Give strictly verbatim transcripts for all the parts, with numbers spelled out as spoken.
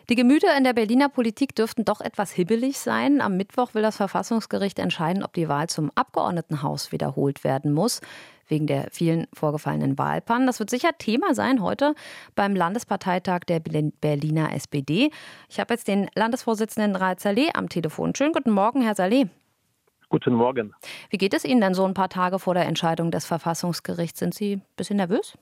Die Gemüter in der Berliner Politik dürften doch etwas hibbelig sein. Am Mittwoch will das Verfassungsgericht entscheiden, ob die Wahl zum Abgeordnetenhaus wiederholt werden muss, wegen der vielen vorgefallenen Wahlpannen. Das wird sicher Thema sein heute beim Landesparteitag der Berliner S P D. Ich habe jetzt den Landesvorsitzenden Raed Saleh am Telefon. Schönen guten Morgen, Herr Saleh. Guten Morgen. Wie geht es Ihnen denn so ein paar Tage vor der Entscheidung des Verfassungsgerichts? Sind Sie ein bisschen nervös?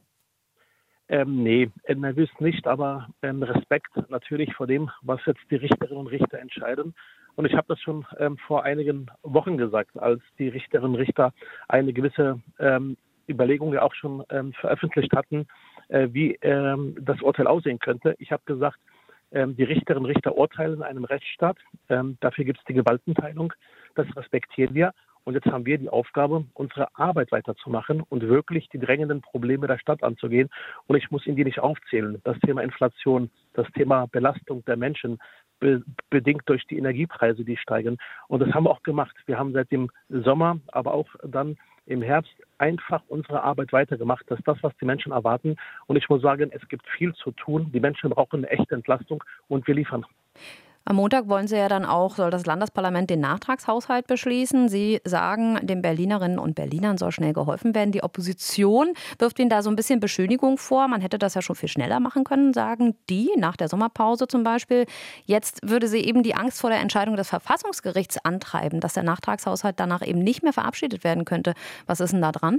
Ähm, nee, nervös nicht, aber ähm, Respekt natürlich vor dem, was jetzt die Richterinnen und Richter entscheiden. Und ich habe das schon ähm, vor einigen Wochen gesagt, als die Richterinnen und Richter eine gewisse ähm, Überlegung ja auch schon ähm, veröffentlicht hatten, äh, wie ähm, das Urteil aussehen könnte. Ich habe gesagt, ähm, die Richterinnen und Richter urteilen in einem Rechtsstaat. Ähm, dafür gibt es die Gewaltenteilung. Das respektieren wir. Und jetzt haben wir die Aufgabe, unsere Arbeit weiterzumachen und wirklich die drängenden Probleme der Stadt anzugehen. Und ich muss Ihnen die nicht aufzählen. Das Thema Inflation, das Thema Belastung der Menschen, be- bedingt durch die Energiepreise, die steigen. Und das haben wir auch gemacht. Wir haben seit dem Sommer, aber auch dann im Herbst einfach unsere Arbeit weitergemacht. Das ist das, was die Menschen erwarten. Und ich muss sagen, es gibt viel zu tun. Die Menschen brauchen eine echte Entlastung und wir liefern. Am Montag wollen Sie ja dann auch, soll das Landesparlament den Nachtragshaushalt beschließen. Sie sagen, den Berlinerinnen und Berlinern soll schnell geholfen werden. Die Opposition wirft Ihnen da so ein bisschen Beschönigung vor. Man hätte das ja schon viel schneller machen können, sagen die, nach der Sommerpause zum Beispiel. Jetzt würde sie eben die Angst vor der Entscheidung des Verfassungsgerichts antreiben, dass der Nachtragshaushalt danach eben nicht mehr verabschiedet werden könnte. Was ist denn da dran?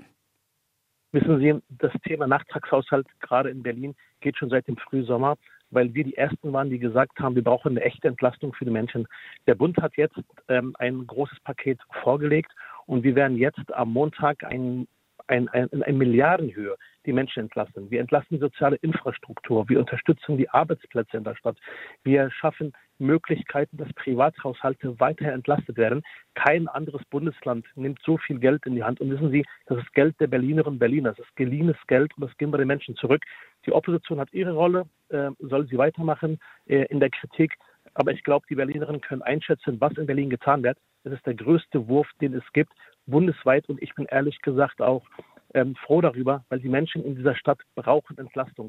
Wissen Sie, das Thema Nachtragshaushalt gerade in Berlin geht schon seit dem Frühsommer, weil wir die Ersten waren, die gesagt haben, wir brauchen eine echte Entlastung für die Menschen. Der Bund hat jetzt ähm, ein großes Paket vorgelegt und wir werden jetzt am Montag ein, ein, ein, in ein Milliardenhöhe die Menschen entlassen. Wir entlassen die soziale Infrastruktur, wir unterstützen die Arbeitsplätze in der Stadt, wir schaffen Möglichkeiten, dass Privathaushalte weiter entlastet werden. Kein anderes Bundesland nimmt so viel Geld in die Hand. Und wissen Sie, das ist Geld der Berlinerinnen und Berliner. Das ist geliehenes Geld und das geben wir den Menschen zurück. Die Opposition hat ihre Rolle, äh, soll sie weitermachen äh, in der Kritik. Aber ich glaube, die Berlinerinnen können einschätzen, was in Berlin getan wird. Es ist der größte Wurf, den es gibt, bundesweit. Und ich bin ehrlich gesagt auch ähm, froh darüber, weil die Menschen in dieser Stadt brauchen Entlastung.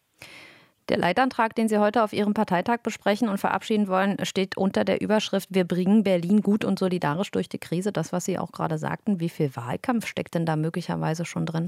Der Leitantrag, den Sie heute auf Ihrem Parteitag besprechen und verabschieden wollen, steht unter der Überschrift Wir bringen Berlin gut und solidarisch durch die Krise. Das, was Sie auch gerade sagten, wie viel Wahlkampf steckt denn da möglicherweise schon drin?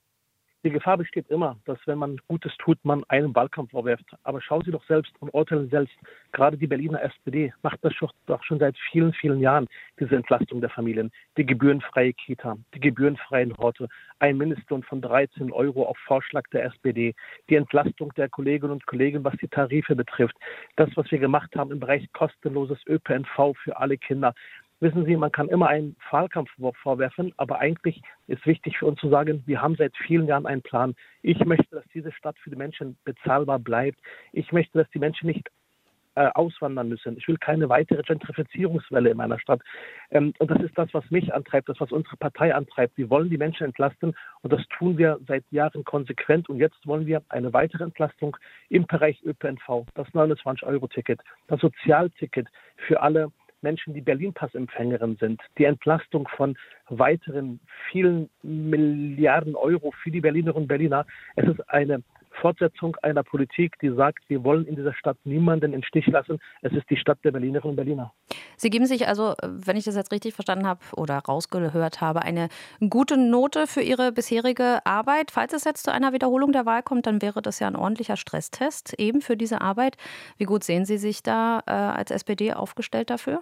Die Gefahr besteht immer, dass wenn man Gutes tut, man einen Wahlkampf vorwirft. Aber schauen Sie doch selbst und urteilen selbst. Gerade die Berliner S P D macht das doch schon seit vielen, vielen Jahren, diese Entlastung der Familien. Die gebührenfreie Kita, die gebührenfreien Horte, ein Mindestlohn von dreizehn Euro auf Vorschlag der S P D, die Entlastung der Kolleginnen und Kollegen, was die Tarife betrifft, das, was wir gemacht haben im Bereich kostenloses Ö P N V für alle Kinder. Wissen Sie, man kann immer einen Wahlkampf vorwerfen, aber eigentlich ist wichtig für uns zu sagen, wir haben seit vielen Jahren einen Plan. Ich möchte, dass diese Stadt für die Menschen bezahlbar bleibt. Ich möchte, dass die Menschen nicht äh, auswandern müssen. Ich will keine weitere Gentrifizierungswelle in meiner Stadt. Ähm, und das ist das, was mich antreibt, das, was unsere Partei antreibt. Wir wollen die Menschen entlasten und das tun wir seit Jahren konsequent. Und jetzt wollen wir eine weitere Entlastung im Bereich Ö P N V, das neunundzwanzig Euro Ticket, das Sozialticket für alle Menschen, die Berlin-Pass-Empfängerin sind, die Entlastung von weiteren vielen Milliarden Euro für die Berlinerinnen und Berliner. Es ist eine Fortsetzung einer Politik, die sagt, wir wollen in dieser Stadt niemanden im Stich lassen. Es ist die Stadt der Berlinerinnen und Berliner. Sie geben sich also, wenn ich das jetzt richtig verstanden habe oder rausgehört habe, eine gute Note für Ihre bisherige Arbeit. Falls es jetzt zu einer Wiederholung der Wahl kommt, dann wäre das ja ein ordentlicher Stresstest eben für diese Arbeit. Wie gut sehen Sie sich da äh, als S P D aufgestellt dafür?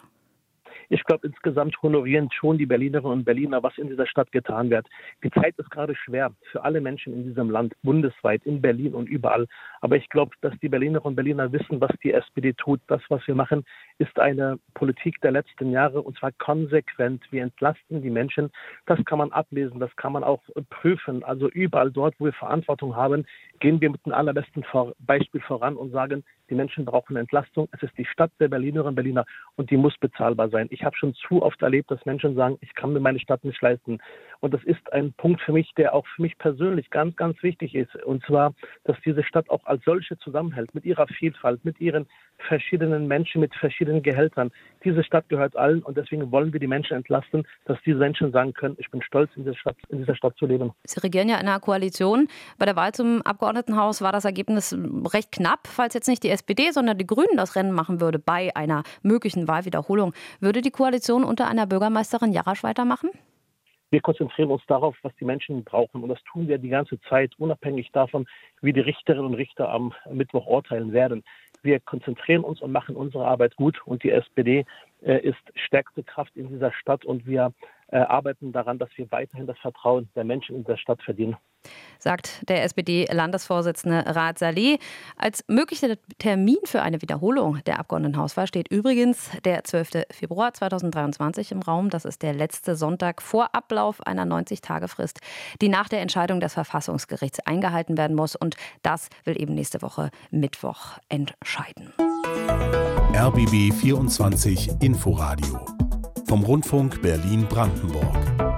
Ich glaube, insgesamt honorieren schon die Berlinerinnen und Berliner, was in dieser Stadt getan wird. Die Zeit ist gerade schwer für alle Menschen in diesem Land, bundesweit, in Berlin und überall. Aber ich glaube, dass die Berlinerinnen und Berliner wissen, was die S P D tut. Das, was wir machen, ist eine Politik der letzten Jahre und zwar konsequent. Wir entlasten die Menschen. Das kann man ablesen, das kann man auch prüfen. Also überall dort, wo wir Verantwortung haben, gehen wir mit dem allerbesten Beispiel voran und sagen, die Menschen brauchen Entlastung. Es ist die Stadt der Berlinerinnen und Berliner und die muss bezahlbar sein. Ich habe schon zu oft erlebt, dass Menschen sagen, ich kann mir meine Stadt nicht leisten. Und das ist ein Punkt für mich, der auch für mich persönlich ganz, ganz wichtig ist. Und zwar, dass diese Stadt auch als solche zusammenhält, mit ihrer Vielfalt, mit ihren verschiedenen Menschen, mit verschiedenen Gehältern. Diese Stadt gehört allen und deswegen wollen wir die Menschen entlasten, dass diese Menschen sagen können, ich bin stolz, in dieser Stadt, in dieser Stadt zu leben. Sie regieren ja in einer Koalition. Bei der Wahl zum Abgeordnetenhaus war das Ergebnis recht knapp. Falls jetzt nicht die S P D, sondern die Grünen das Rennen machen würde bei einer möglichen Wahlwiederholung, würde die Koalition unter einer Bürgermeisterin Jarasch weitermachen? Wir konzentrieren uns darauf, was die Menschen brauchen. Und das tun wir die ganze Zeit, unabhängig davon, wie die Richterinnen und Richter am Mittwoch urteilen werden. Wir konzentrieren uns und machen unsere Arbeit gut. Und die S P D äh, ist stärkste Kraft in dieser Stadt. Und wir äh, arbeiten daran, dass wir weiterhin das Vertrauen der Menschen in der Stadt verdienen. Sagt der S P D-Landesvorsitzende Raad Saleh. Als möglicher Termin für eine Wiederholung der Abgeordnetenhauswahl steht übrigens der zwölfte Februar zweitausenddreiundzwanzig im Raum. Das ist der letzte Sonntag vor Ablauf einer neunzig-Tage-Frist, die nach der Entscheidung des Verfassungsgerichts eingehalten werden muss. Und das will eben nächste Woche Mittwoch entscheiden. R B B vierundzwanzig Inforadio vom Rundfunk Berlin-Brandenburg.